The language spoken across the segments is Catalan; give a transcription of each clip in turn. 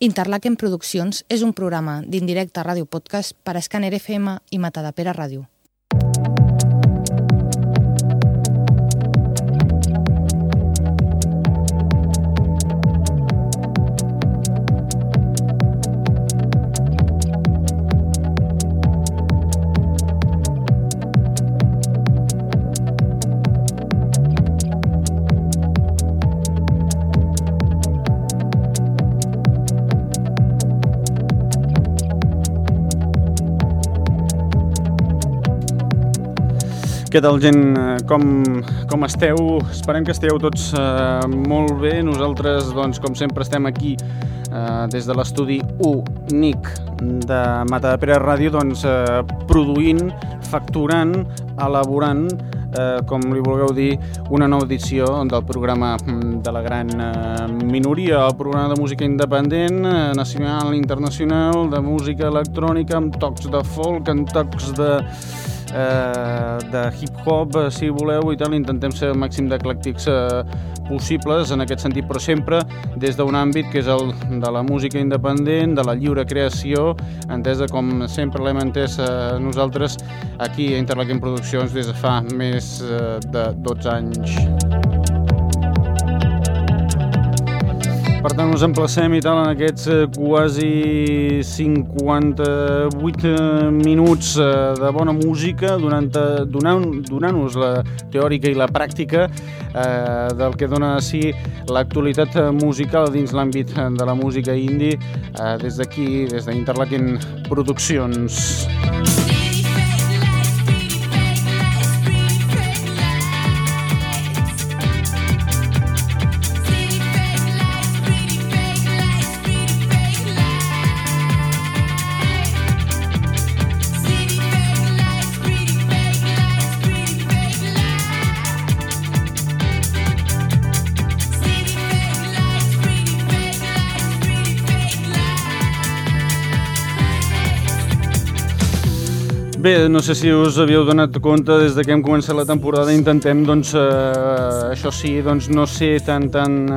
Interlaken Produccions és un programa d'Indirecte Ràdio Podcast per a Escàner FM i Matadepera Ràdio. Què tal, gent? Com esteu? Esperem que esteu tots molt bé. Nosaltres, doncs, com sempre, estem aquí des de l'estudi únic de Matadepera Ràdio, doncs, produint, facturant, elaborant, com li vulgueu dir, una nova edició del programa de la gran minoria, el programa de música independent, nacional i internacional, de música electrònica, amb tocs de folk, amb tocs de hip-hop, si voleu, i tal. Intentem ser el màxim d'eclèctics possibles en aquest sentit, però sempre des d'un àmbit que és el de la música independent, de la lliure creació, entesa com sempre l'hem entès nosaltres aquí a Interlaken Produccions des de fa més de 12 anys. Per tant, us emplacem i tal en aquests quasi 58 minuts de bona música, donant-nos la teòrica i la pràctica del que dona a si l'actualitat musical dins l'àmbit de la música indie des d'aquí, des d'Interlaken Produccions. Bé, no sé si us havíeu donat compte, des que hem començat la temporada intentem, doncs, això sí, doncs, no ser tan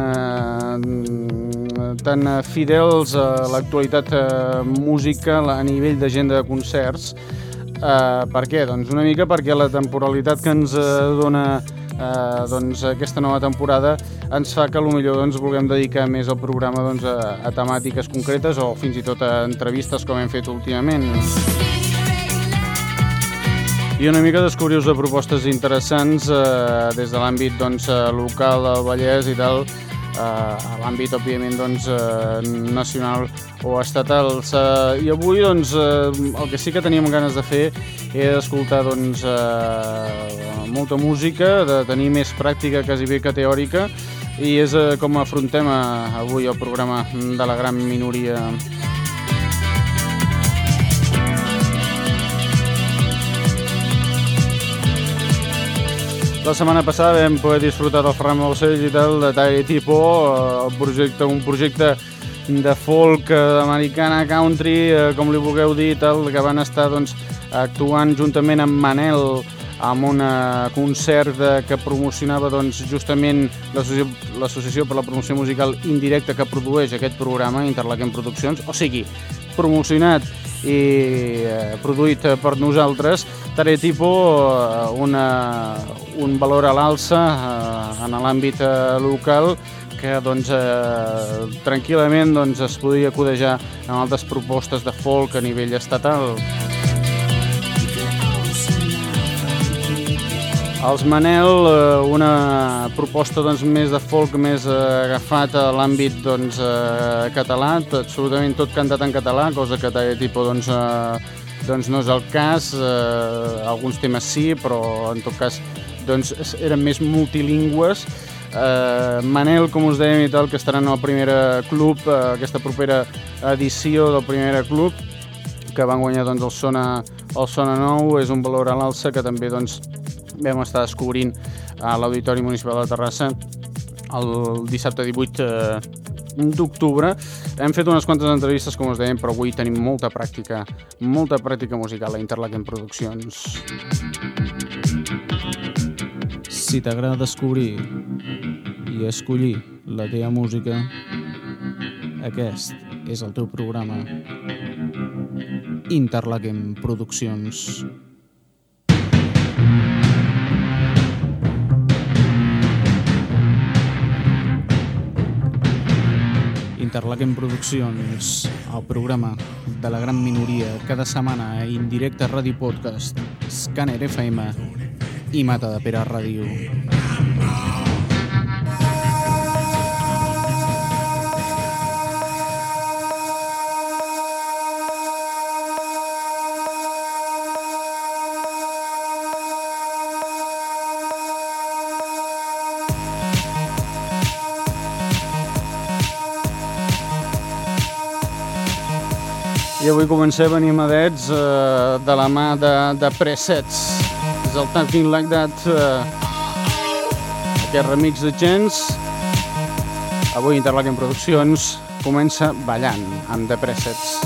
fidels a l'actualitat musical a nivell d'agenda de concerts. Per què? Doncs una mica perquè la temporalitat que ens dona doncs, aquesta nova temporada ens fa que potser doncs, vulguem dedicar més el programa doncs, a temàtiques concretes o fins i tot a entrevistes com hem fet últimament. I una mica descobrir-vos de propostes interessants des de l'àmbit doncs, local del Vallès i tal, a l'àmbit, òbviament, doncs, nacional o estatal. I avui doncs, el que sí que teníem ganes de fer és escoltar doncs, molta música, de tenir més pràctica quasi bé que teòrica, i és com afrontem avui el programa de la gran minoria. La setmana passada vam poder disfrutar del Ferran Balcells i tal, de Tire Tipo, un projecte de folk, americana, country, com li vulgueu dir, tal, que van estar doncs, actuant juntament amb Manel en un concert que promocionava doncs, justament l'Associació per la Promoció Musical Indirecta que produeix aquest programa, Interlaken Produccions, o sigui, promocionat i produït per nosaltres. Tare Tipo, un valor a l'alça en l'àmbit local que doncs, tranquil·lament doncs, es podria codejar amb altres propostes de folk a nivell estatal. Els Manel, una proposta doncs, més de folk, més agafat a l'àmbit doncs, català, absolutament tot cantat en català, cosa que Tare Tipo doncs, no és el cas, alguns temes sí, però en tot cas doncs, eren més multilingües. Manel, com us dèiem i tal, que estarà en el Primera Club, aquesta propera edició del Primera Club, que van guanyar doncs, el Sona Nou, és un valor a l'alça que també doncs, vam estar descobrint a l'Auditori Municipal de Terrassa el dissabte 18 d'octubre. Hem fet unes quantes entrevistes, com us dèiem, però avui tenim molta pràctica musical a Interlaken Produccions. Si t'agrada descobrir i escollir la teva música, aquest és el teu programa. Interlaken Produccions. Interlaken Produccions, el programa de la gran minoria, cada setmana a Indirecte Ràdio Podcast, Scanner FM i Matadepera Ràdio. I avui comencem animadets de la mà de Presets. És el Talking Like That, aquest remix de Gens. Avui Interlaken Produccions comença ballant amb The Presets.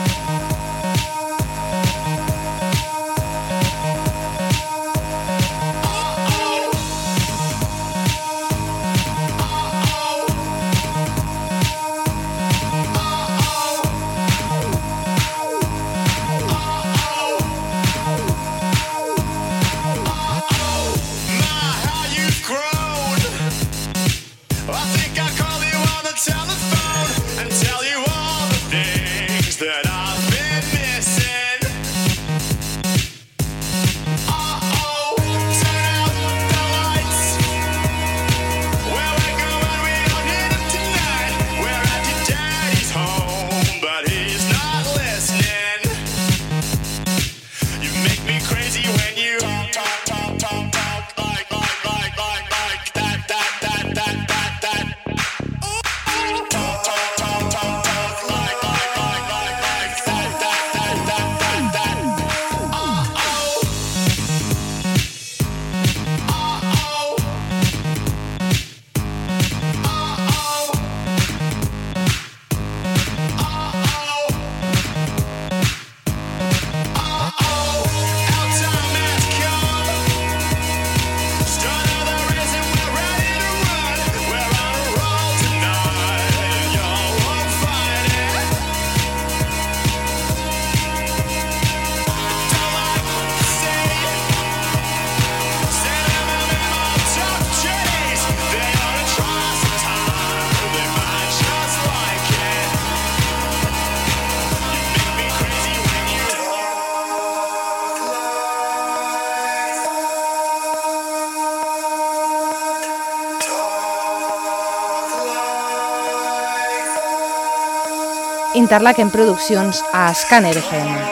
Interlaken Produccions a Scanner FM.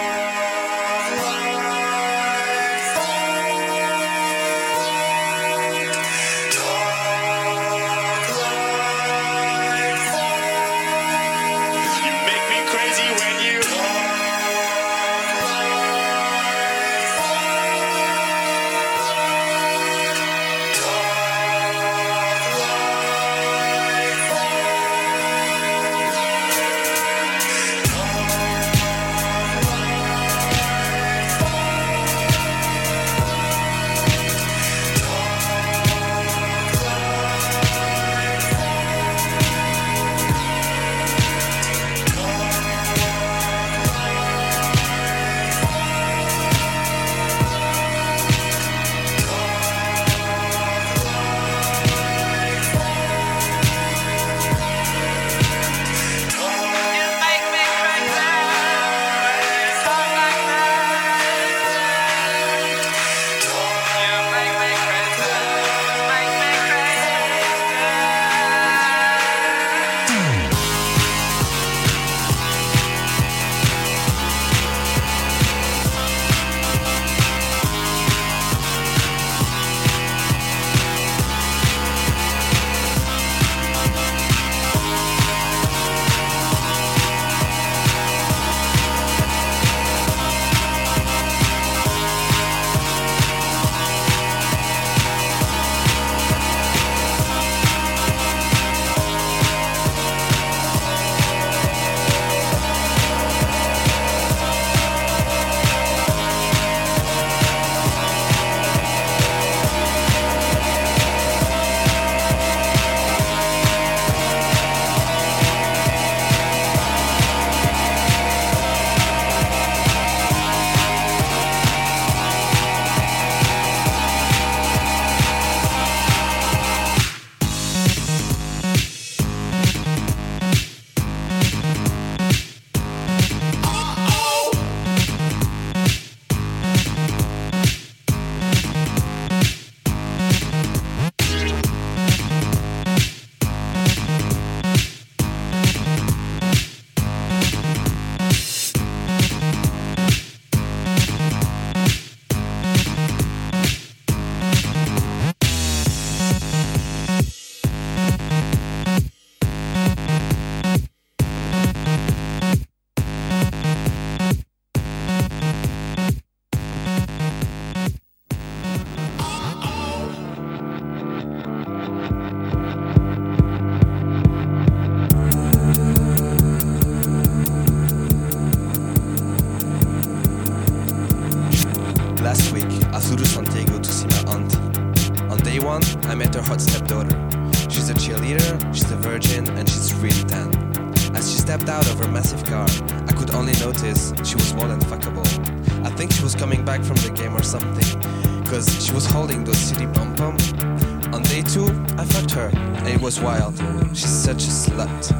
daughter. She's a cheerleader, she's a virgin, and she's really tan. As she stepped out of her massive car, I could only notice she was more than fuckable. I think she was coming back from the game or something, cause she was holding those city pom-pom. On day 2, I fucked her, and it was wild. She's such a slut.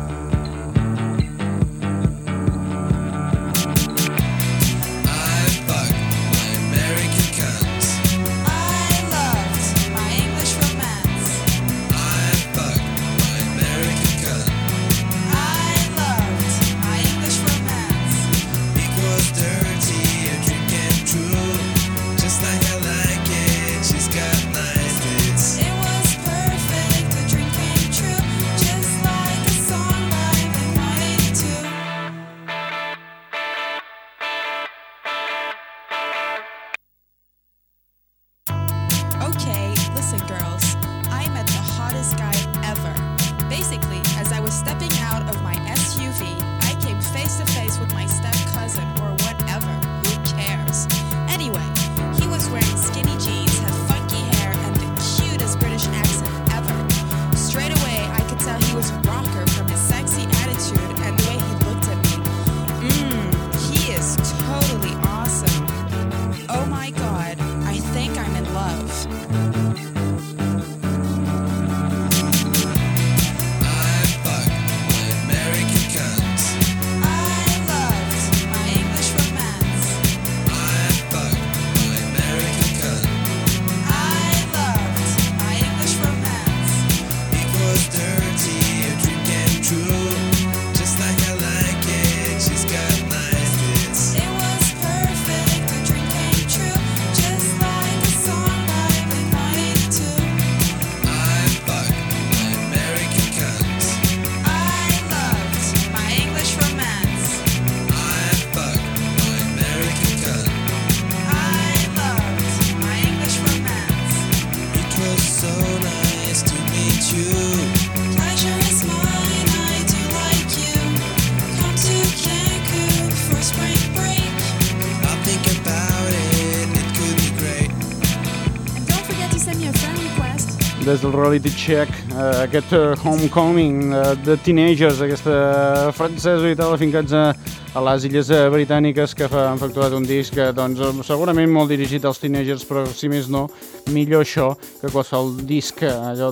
Des del Reality Check, aquest Homecoming de Teenagers, aquesta francesa i tal, afincats a les illes britàniques, que han facturat un disc doncs, segurament molt dirigit als teenagers, però si més no, millor això que qualsevol disc allò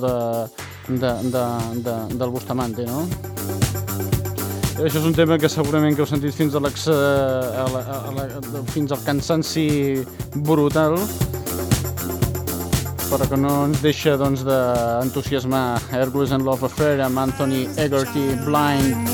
del Bustamante, no? Això és un tema que segurament que heu sentit fins al cansanci brutal, però que no ens deixa doncs, d'entusiasmar. Hercules and Love Affair amb Anthony Egarty, Blind.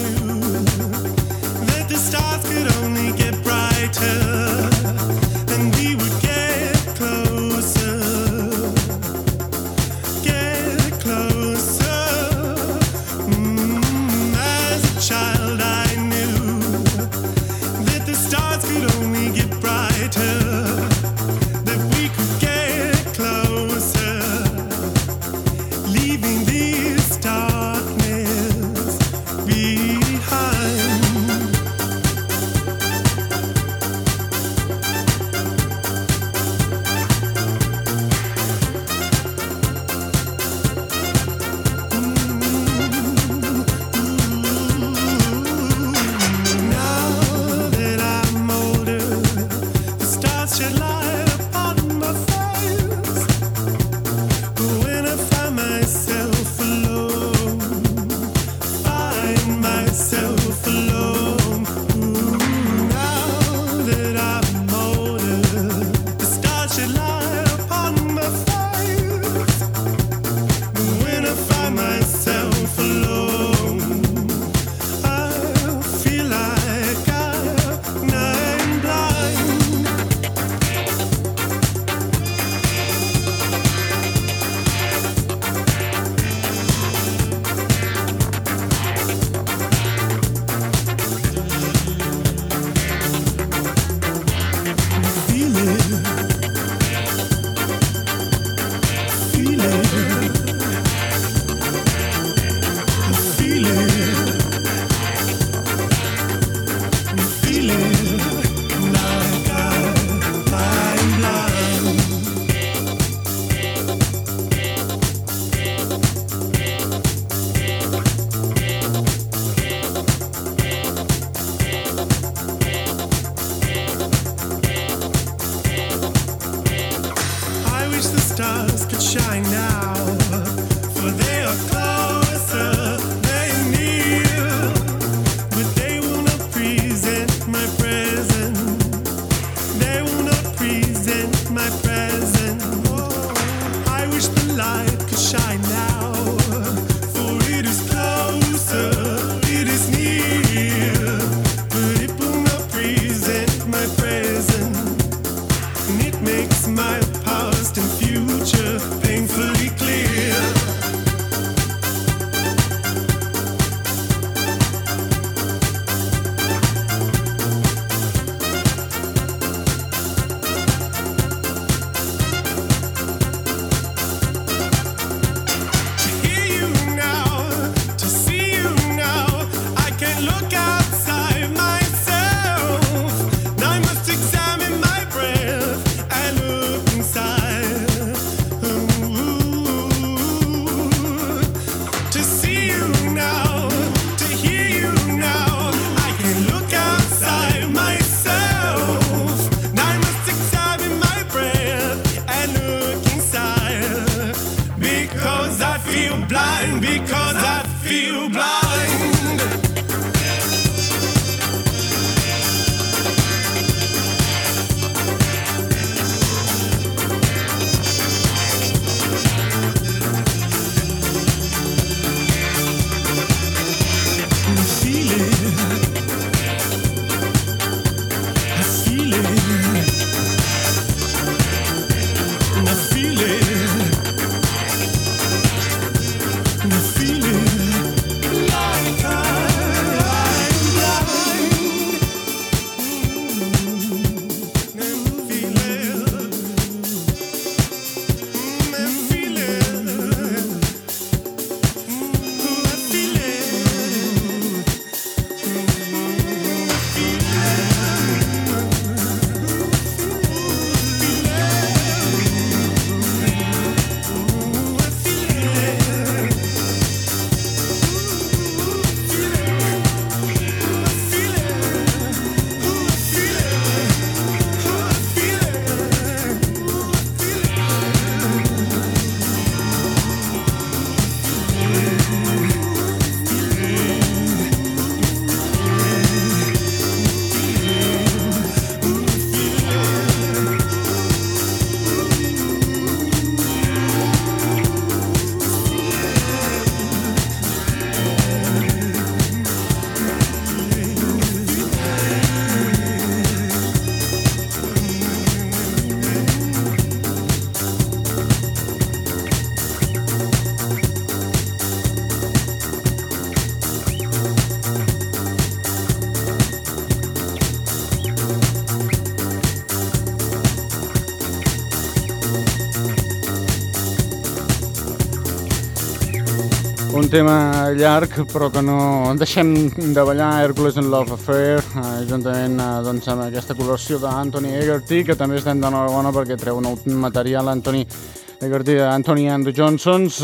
Un tema llarg, però que no deixem de ballar, Hercules and Love Affair, juntament doncs, amb aquesta col·laboració d'Anthony Hegarty, que també estem d'enhorabona perquè treu nou material. Anthony Hegarty d'Anthony and the Johnsons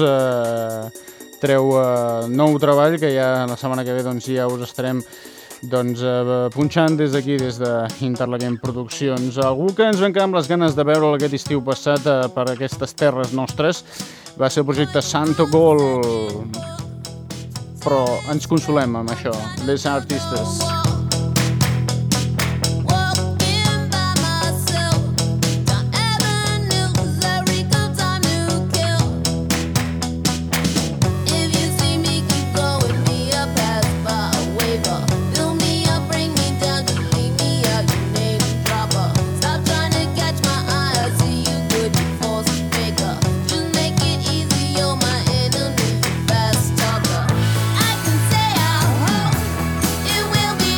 treu nou treball que ja la setmana que ve doncs, ja us estarem punxant des d'aquí, des d'Interlaquem Produccions. Algú que ens vam quedar amb les ganes de veure'l aquest estiu passat per aquestes terres nostres va ser el projecte Santo Gol, però ens consolem amb això, les artistes. Will be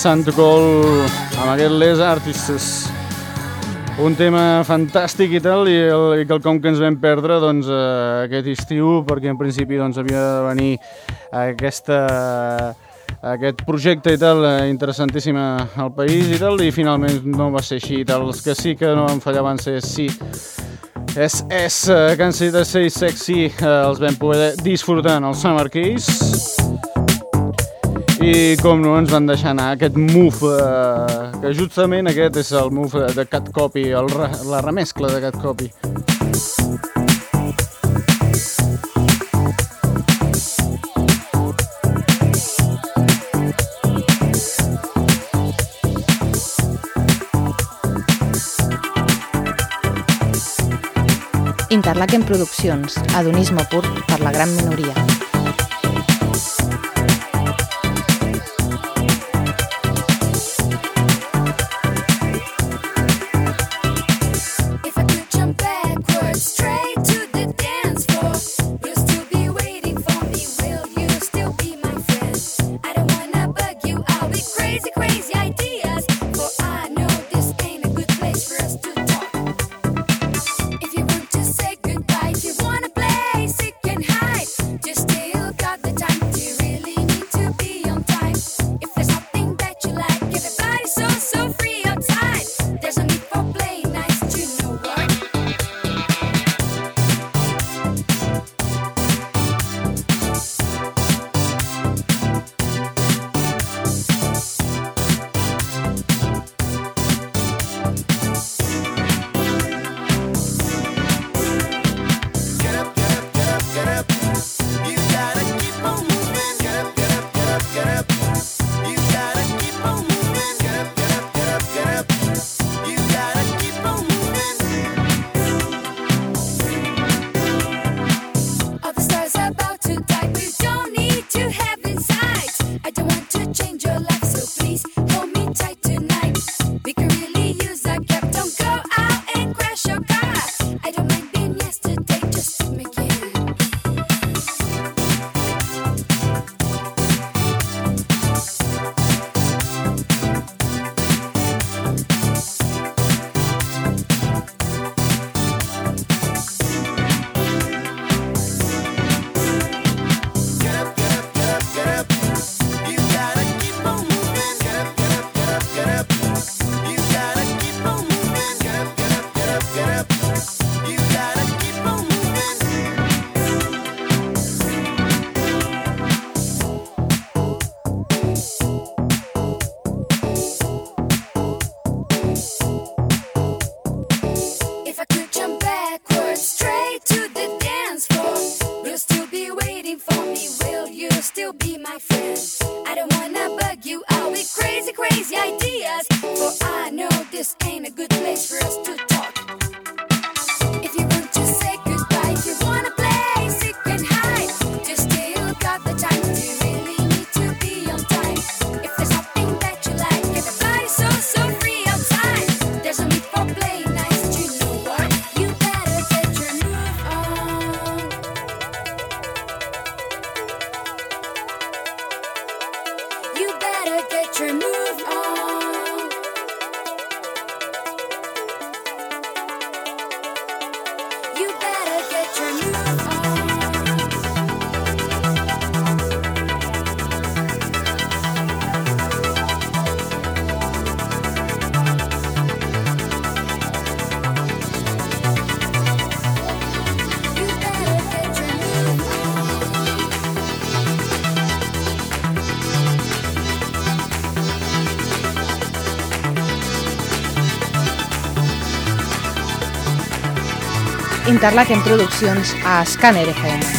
Sant Goal amb aquest Les Artists. Un tema fantàstic i tal, i quelcom que ens vam perdre doncs, aquest estiu, perquè en principi doncs, havia de venir aquest projecte i tal, interessantíssim al país i tal, i finalment no va ser així i tal. Els que sí que no van fallar van ser sí. Can't de Say Sexy, els vam poder disfrutar en el Summer Keys. I com no ens van deixar anar aquest move, que justament aquest és el move de Cat Copy, la remescla de Cat Copy. Interlaken Produccions, hedonisme pur per la gran minoria. Interlaken Produccions a Scanner FM.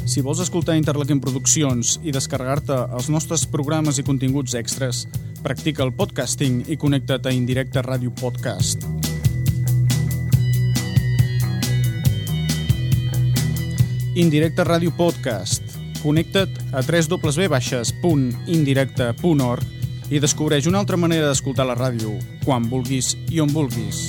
Si vols escoltar Interlaken Produccions i descarregar-te els nostres programes i continguts extras, practica el podcasting i connecta't a Indirecte Ràdio Podcast. Indirecte Ràdio Podcast. Connecta't a www.indirecte.org i descobreix una altra manera d'escoltar la ràdio, quan vulguis i on vulguis.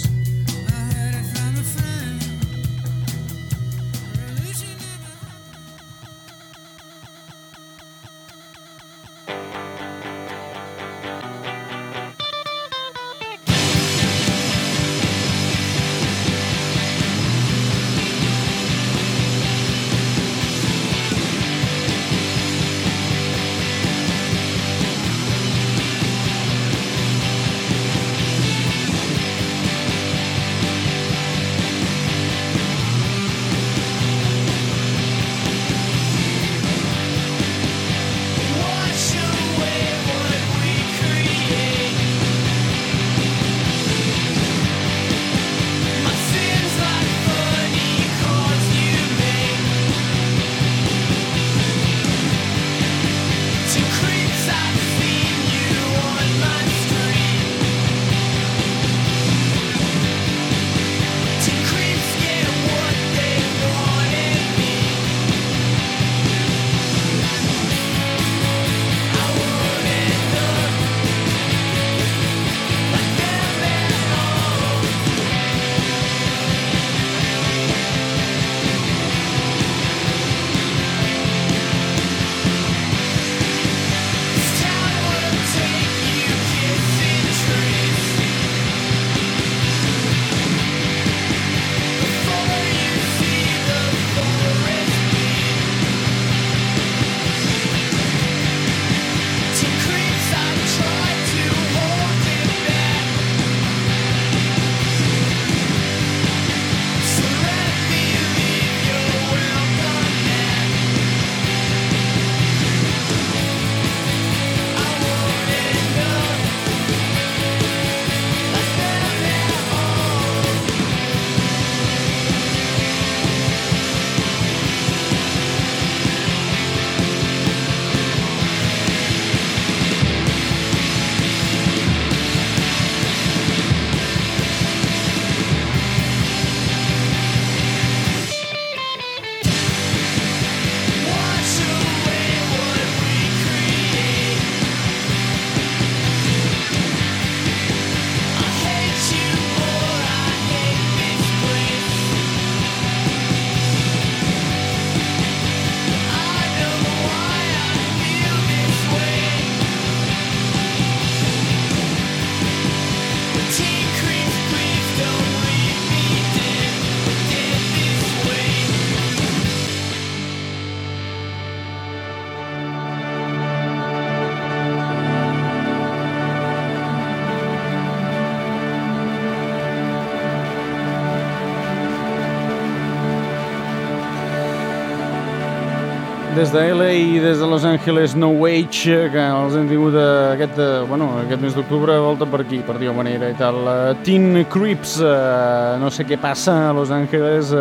Des de LA i des de Los Angeles No Age, que els hem tingut aquest mes d'octubre, volta per aquí, per dir-ho manera i tal. Teen Creeps, no sé què passa a Los Angeles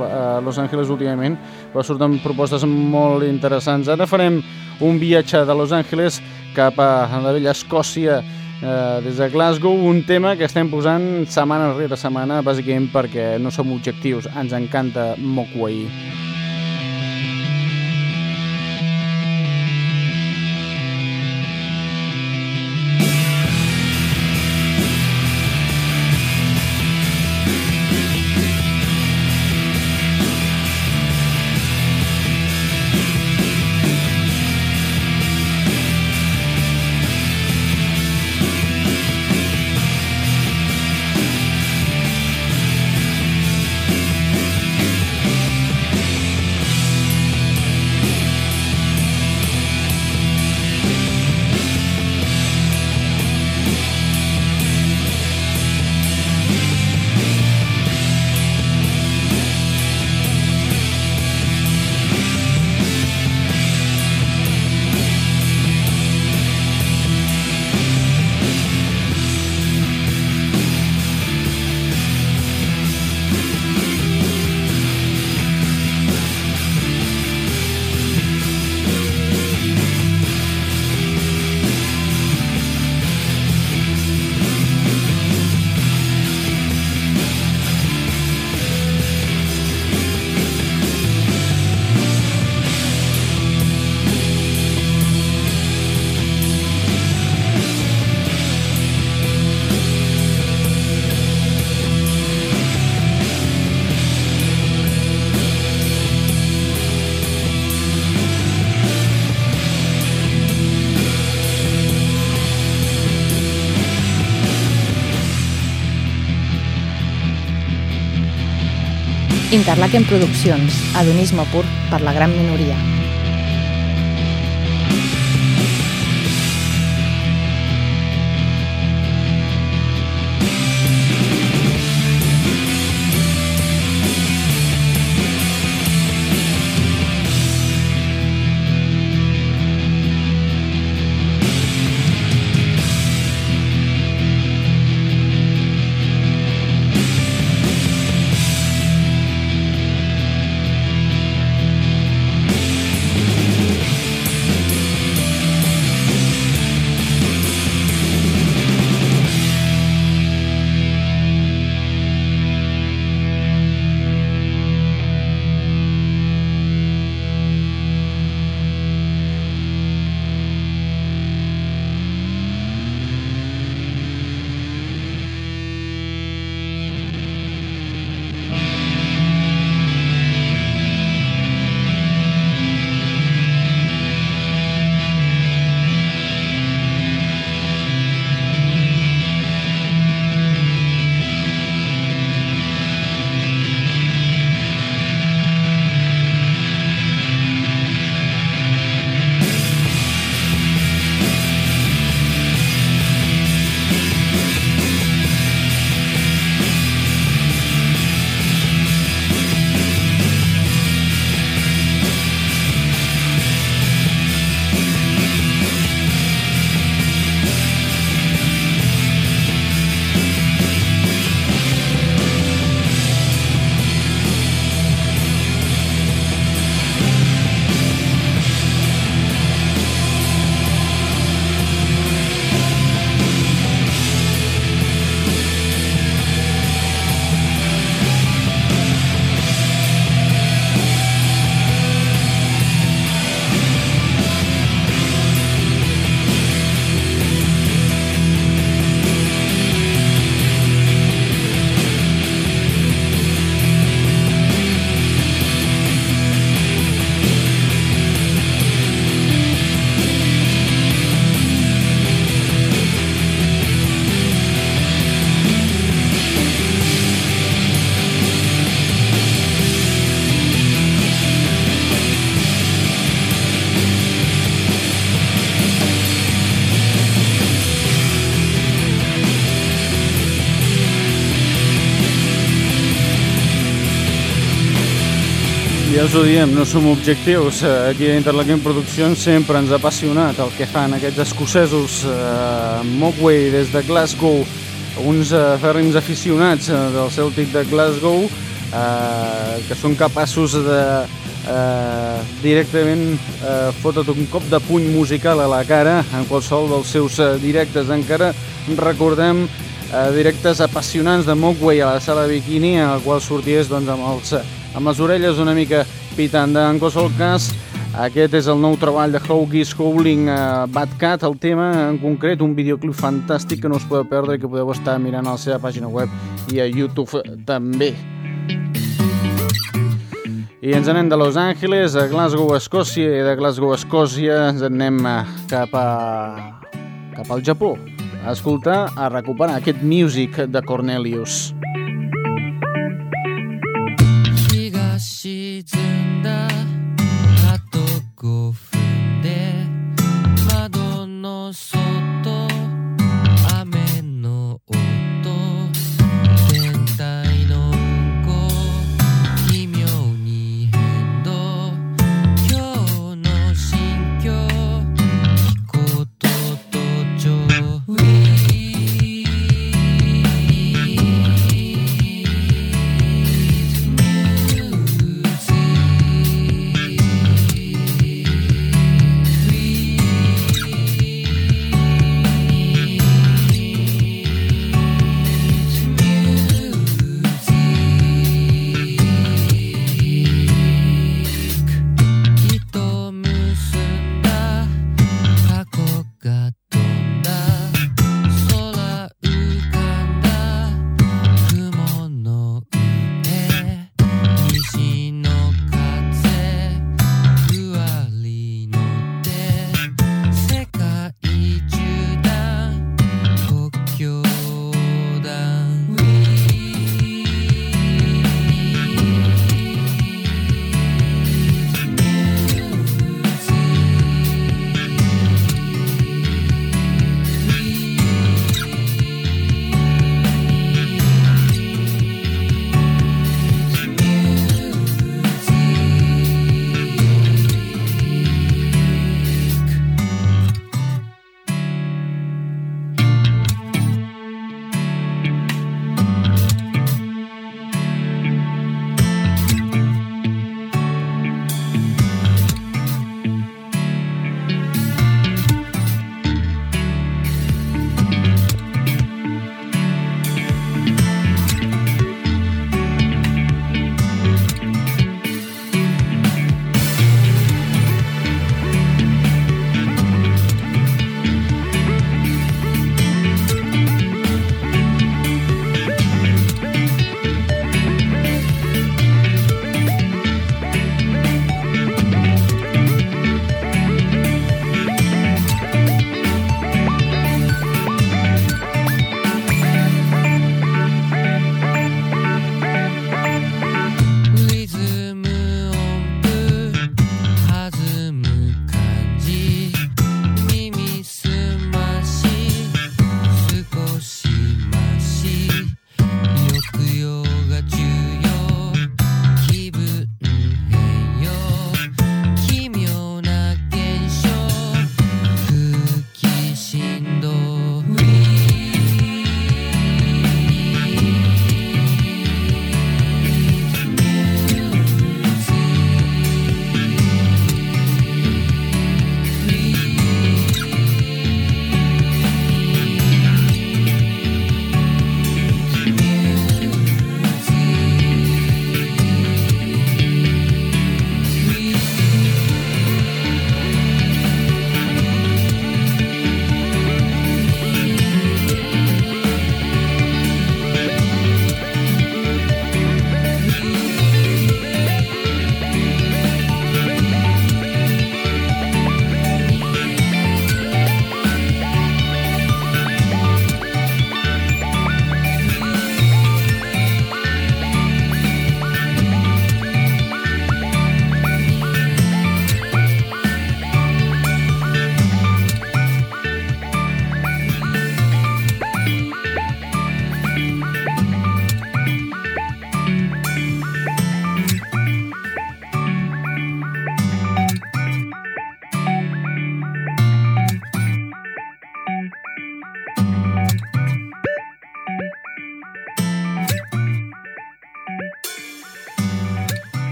últimament, però surten propostes molt interessants. Ara farem un viatge de Los Angeles cap a la vella Escòcia, des de Glasgow, un tema que estem posant setmana rere setmana, bàsicament perquè no som objectius, ens encanta Mogwai. Interlaken Produccions, hedonisme pur per la gran minoria. Ja us ho diem, no som objectius. Aquí a Interlaken Produccions sempre ens ha apassionat el que fan aquests escocesos Mogwai des de Glasgow, uns fèrrims aficionats del Celtic de Glasgow, que són capaços de directament fotre't un cop de puny musical a la cara en qualsevol dels seus directes. Encara recordem directes apassionants de Mogwai a la sala Bikini, en el qual sorties amb les orelles una mica pitant. En qualsevol cas, aquest és el nou treball de Huggies Howling Bad Cat, el tema en concret, un videoclip fantàstic que no us podeu perdre i que podeu estar mirant a la seva pàgina web i a YouTube també. I ens anem de Los Angeles a Glasgow, Escòcia, i de Glasgow, Escòcia ens anem cap al Japó a escoltar, a recuperar aquest Music de Cornelius. 沈んだあと5分で窓の外雨の音全体の運行奇妙に変動今日の心境気候と同調 We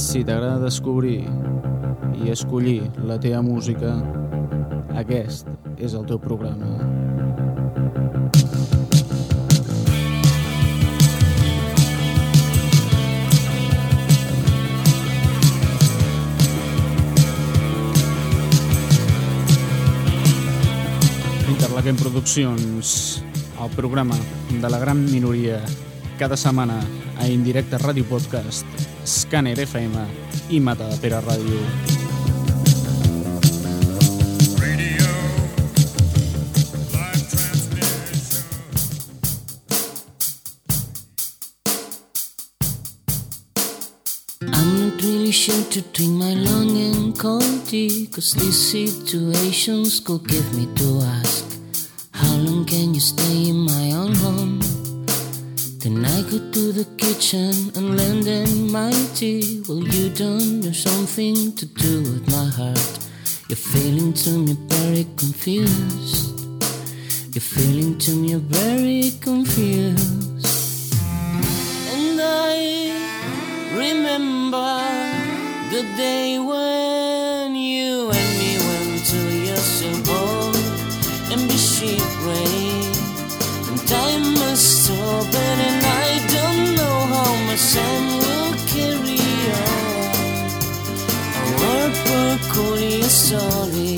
Si t'agrada descobrir i escollir la teva música, aquest és el teu programa. Interlaquem Produccions, el programa de la gran minoria, cada setmana a Indirecte Ràdio Podcast, Scanner FM i Matadepera Ràdio. I'm not really sure to drink my long and cold tea, 'cause these situations could give me to ask, how long can you stay in my own home? Then I go to the kitchen and lend them my tea. Well, you don't, there's something to do with my heart. You're feeling to me very confused. You're feeling to me very confused. And I remember the day when you and me went to your sailboat and be shipwrecked. And time must stop, and I don't know how much time will carry on our peculiar story.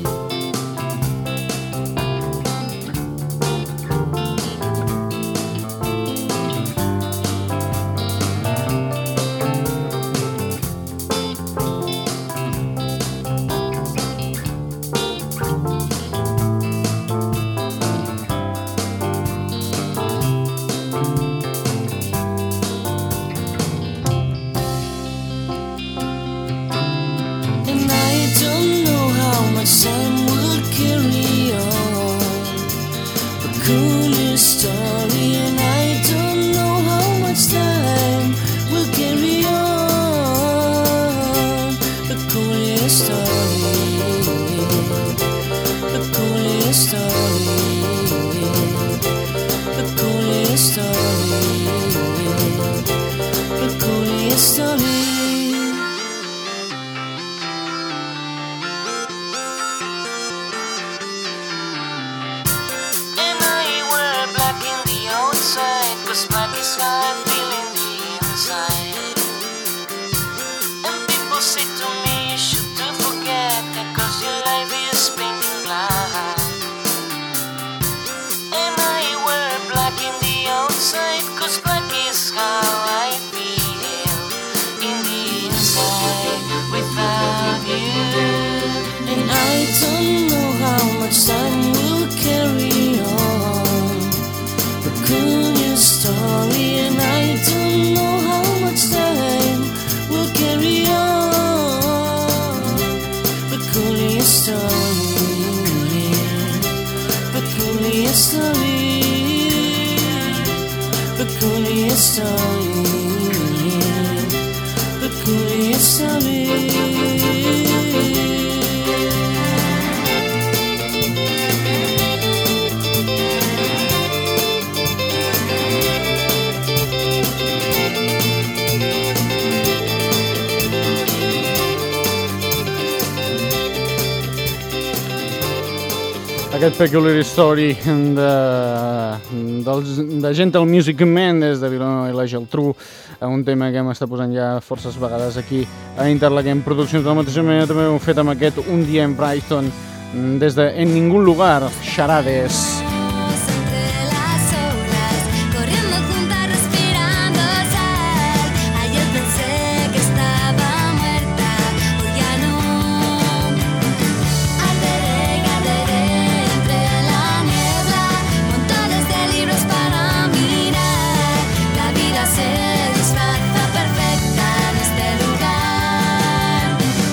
Time will carry on the coolest story, and I don't know how much time will carry on the coolest story, the coolest story, the coolest story, the coolest story. Cause black is how I feel in the inside. And people say to me, you should to forget that, 'cause your life is painted black. And I wear black in the outside, 'cause black is how I feel in the inside without you. And I don't know how much time will carry on the coolest story, and I don't know how much time will carry on the coolest story, the coolest story, the coolest story, the coolest story. Aquest Peculiar Story de Gentle Music Man des de Vilanova i la Geltrú, un tema que hem estat posant ja forces vegades aquí a Interlaquem Produccions. De la mateixa manera també ho hem fet amb aquest Un dia en Brighton des de En ningún lugar, Charades.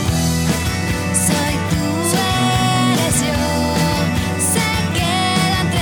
Soy tú, eres yo, se queda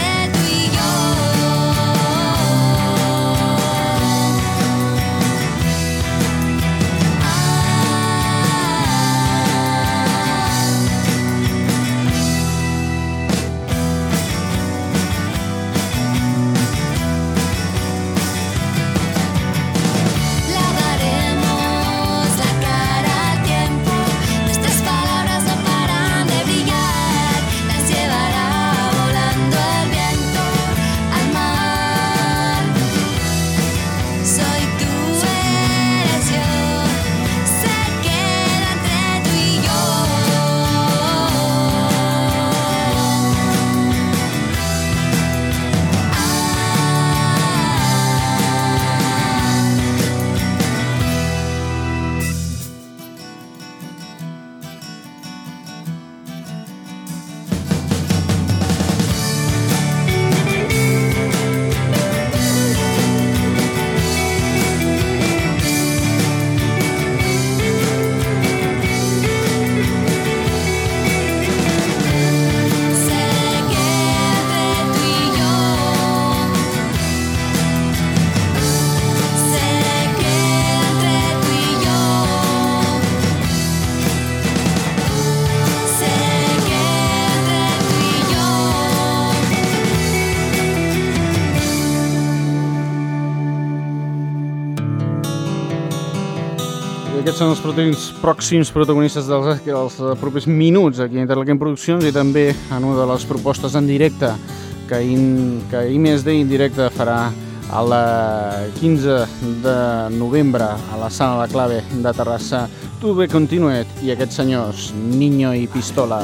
Aquests són els pròxims protagonistes dels propers minuts aquí a Interlaken Produccions i també en una de les propostes en directe que I+D Indirecte farà el 15 de novembre a la Sala La Clave de Terrassa. To Be Continued i aquests senyors, Niño y Pistola.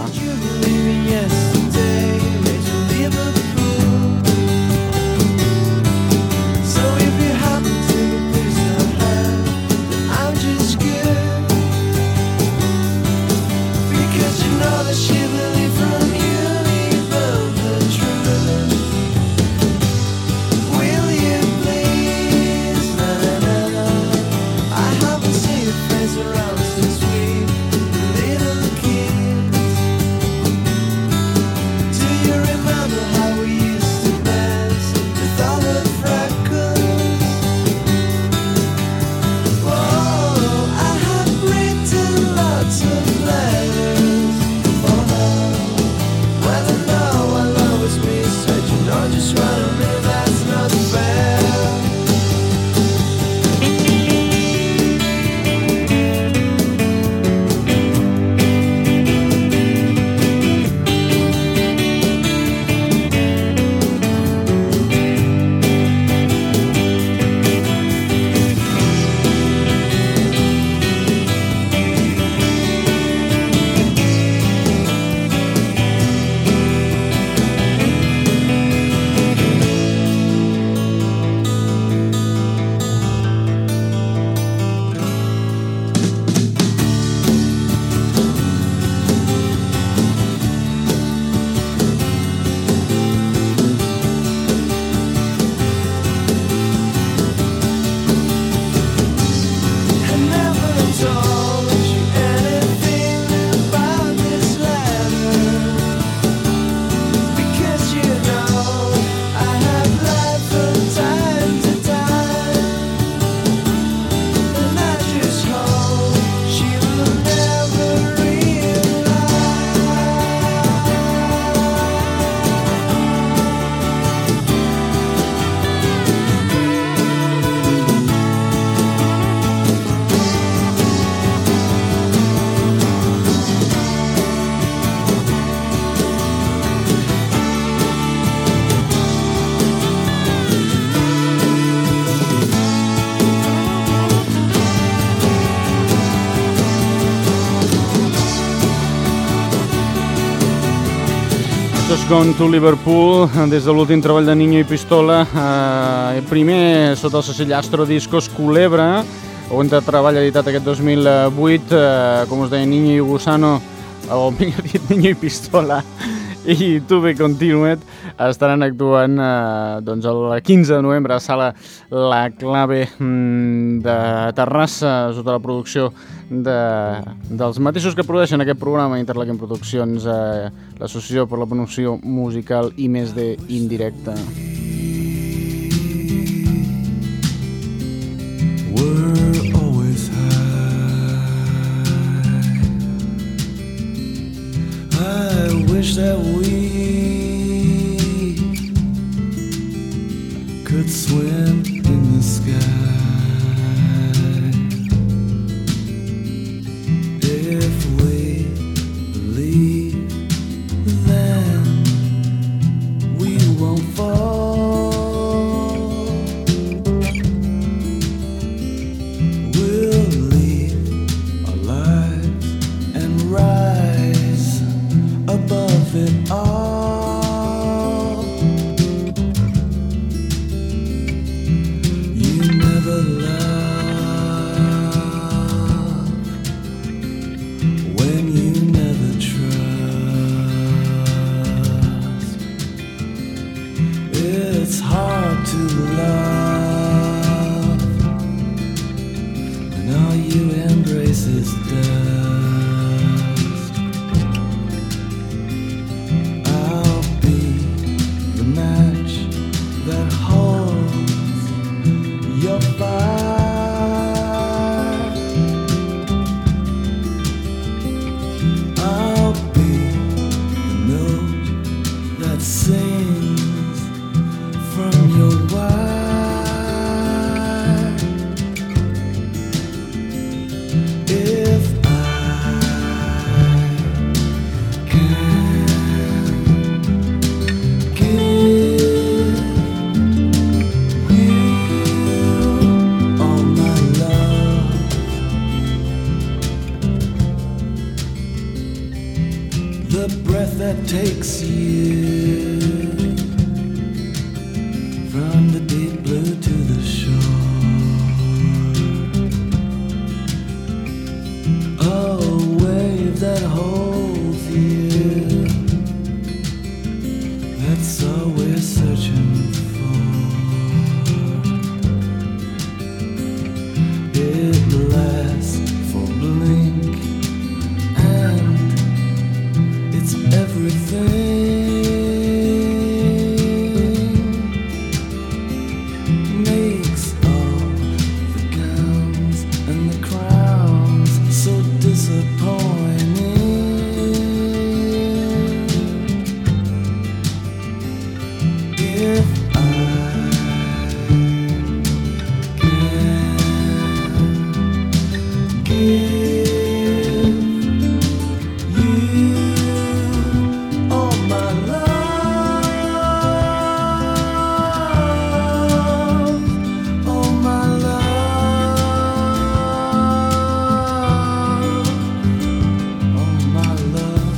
Gone to Liverpool, des de l'últim treball de Niño y Pistola, primer sota el segell Astro Discos Culebra, on treball editat aquest 2008, com us deia, Niño y Gusano, o millor dit, Niño y Pistola, i To Be Continued estaran actuant doncs el 15 de novembre a Sala La Clave de Terrassa, sota la producció dels mateixos que produeixen aquest programa, Interlaken Produccions, l'Associació per la Promoció Musical I+D Indirecte. We're always high. I wish that we could swim in the sky. If we believe, then we won't fall. takes you from the deep blue to the shore. A wave that holds you, that's all we're searching for. It lasts for a blink, and it's everything. Makes all the gowns and the crowns so disappointing. If I can give you all my love, all my love, all my love.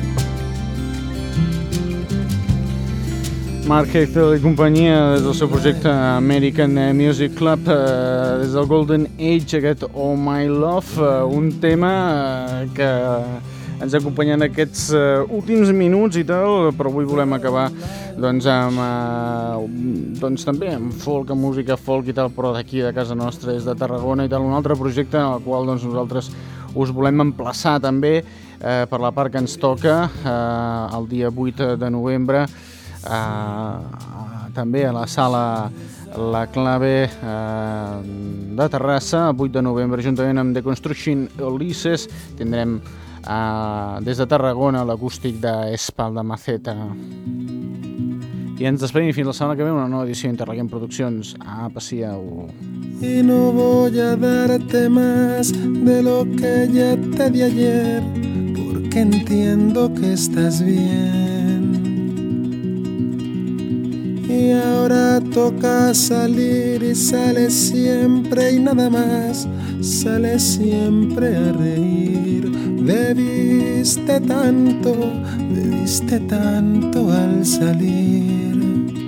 Mark Hector i companyia des del seu projecte American Music Club, des del Golden Age, aquest Oh My Love, un tema que ens acompanya en aquests últims minuts i tal, però avui volem acabar doncs, amb, també amb folk, amb música folk i tal, però d'aquí de casa nostra, des de Tarragona i tal, un altre projecte en el qual doncs, nosaltres us volem emplaçar també per la part que ens toca el dia 8 de novembre, també a la sala La Clave de Terrassa, 8 de novembre, juntament amb Deconstruction Ulysses, tindrem des de Tarragona l'acústic d'Espalda Maceta. I ens despedim fins la setmana que ve una nova edició d'Interlaquem Produccions. Apa, siau. Y no voy a darte más de lo que ya te di ayer, porque entiendo que estás bien. Y ahora toca salir y sales siempre y nada más, sales siempre a reír. Bebiste tanto al salir.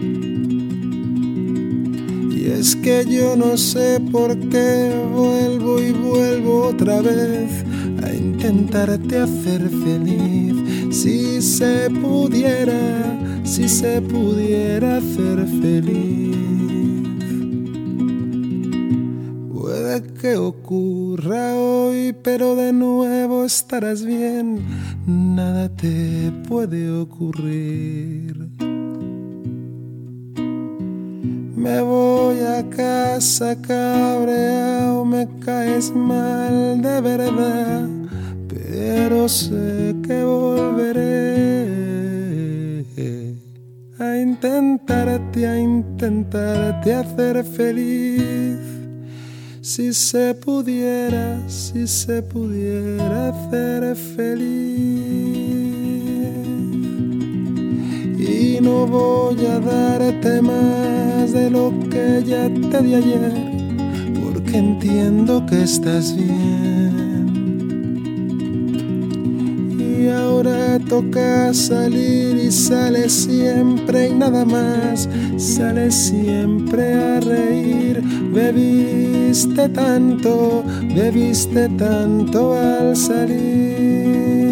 Y es que yo no sé por qué vuelvo y vuelvo otra vez a intentarte hacer feliz. Si se pudiera hacer feliz. Puede que ocurra hoy, pero de nuevo estarás bien. Nada te puede ocurrir. Me voy a casa cabreado, me caes mal de verdad, pero sé que volveré a intentarte hacer feliz. Si se pudiera hacer feliz. Y no voy a darte más de lo que ya te di ayer, porque entiendo que estás bien. Y ahora toca salir y sales siempre y nada más, sales siempre a reír. Bebiste tanto al salir.